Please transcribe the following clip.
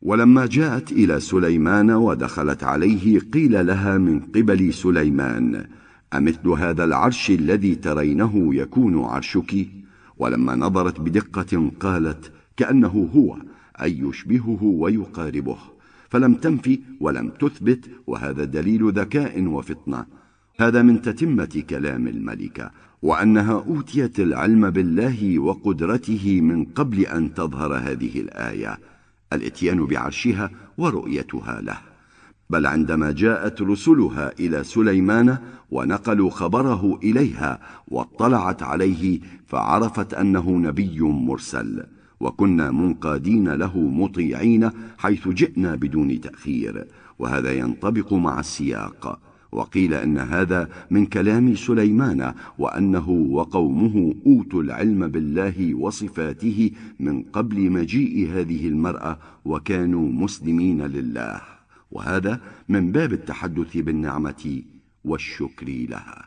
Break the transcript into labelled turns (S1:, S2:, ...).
S1: ولما جاءت إلى سليمان ودخلت عليه قيل لها من قبل سليمان: أمثل هذا العرش الذي ترينه يكون عرشك؟ ولما نظرت بدقة قالت: كأنه هو، أي يشبهه ويقاربه، فلم تنفي ولم تثبت، وهذا دليل ذكاء وفطنة. هذا من تتمة كلام الملكة، وأنها أوتيت العلم بالله وقدرته من قبل أن تظهر هذه الآية، الاتيان بعرشها ورؤيتها له. بل عندما جاءت رسلها إلى سليمان ونقلوا خبره إليها واطلعت عليه، فعرفت أنه نبي مرسل، وكنا منقادين له مطيعين حيث جئنا بدون تأخير. وهذا ينطبق مع السياق. وقيل إن هذا من كلام سليمان، وأنه وقومه أوتوا العلم بالله وصفاته من قبل مجيء هذه المرأة، وكانوا مسلمين لله، وهذا من باب التحدث بالنعمة والشكر لها.